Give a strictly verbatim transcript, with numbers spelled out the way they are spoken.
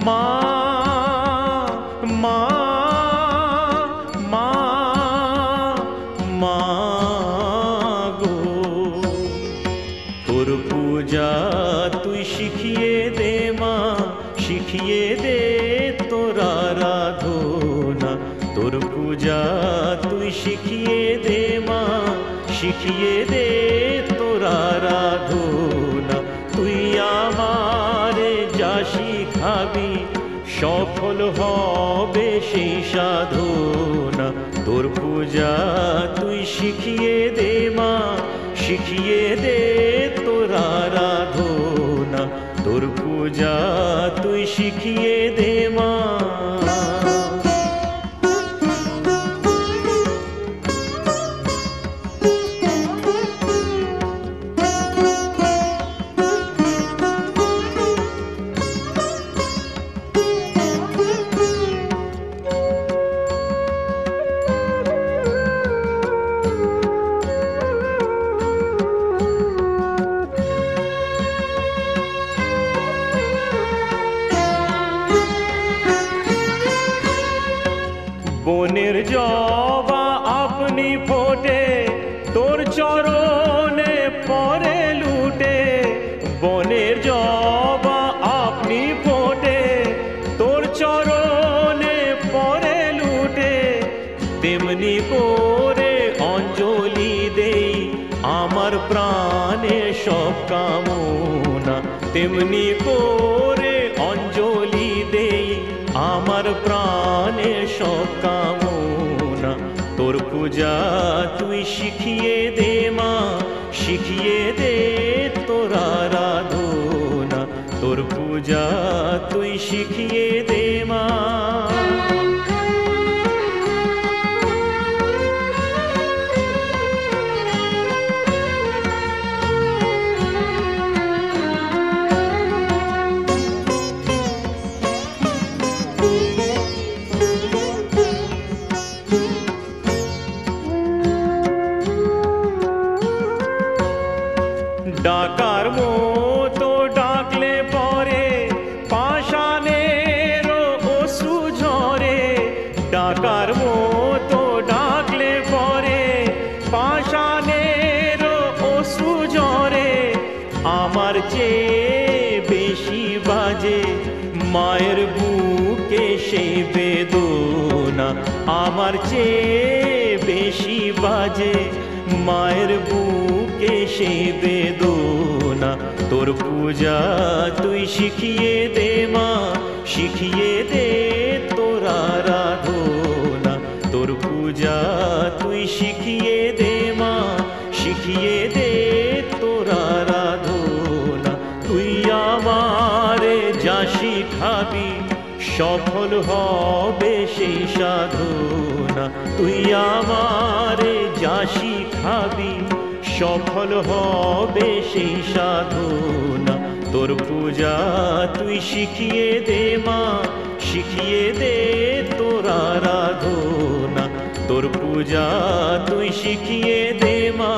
মা মা মা মা গো, তোর পূজা তুই শিখিয়ে দে মা, শিখিয়ে দে তোর আরাধনা। তোর পূজা তুই শিখিয়ে দে মা, শিখিয়ে দে তোর আরাধনা। তুই আমারে যা শিখাবি সফল হবে সেই সাধনা। তোর পূজা তুই শিখিয়ে দে মা, শিখিয়ে দে তোর আরাধনা। তোর পূজা তুই শিখিয়ে দে মা। বনের জবা আপনি ফোটে তোর চরণে পরে লুটে। বনের জবা আপনি ফোটে তোর চরণে পরে লুটে। তেমনি করে অঞ্জলি দেই আমার প্রাণে সব কামনা। তেমনি করে অঞ্জলি দেই আমার প্রাণে সব কামনা। তোর পূজা তুই শিখিয়ে দে মা, শিখিয়ে দে তোর আরাধনা। তোর পূজা তুই শিখিয়ে দে মা। ডাকার মতো ডাকলে পরে পাষাণের অশ্রু ঝরে। ডাকার মতো ডাকলে পরে পাষাণের অশ্রু ঝরে। আমার চেয়ে বেশি বাজে মায়ের বুকে সে বেদনা। আমার চেয়ে বেশি বাজে মায়ের বুকে সে বেদনা। তোর পূজা তুই শিখিয়ে দে মা, শিখিয়ে দে তোর আরাধনা। তোর পূজা তুই শিখিয়ে দে মা, শিখিয়ে দে তোর আরাধনা। তুই আমারে যা শিখাবি সফল হবে সেই সাধনা। তুই আমারে যা শিখাবি সফল হবে সেই সাধনা। তোর পূজা তুই শিখিয়ে দে মা, শিখিয়ে দে তোর আরাধনা। তোর পূজা তুই শিখিয়ে দে মা।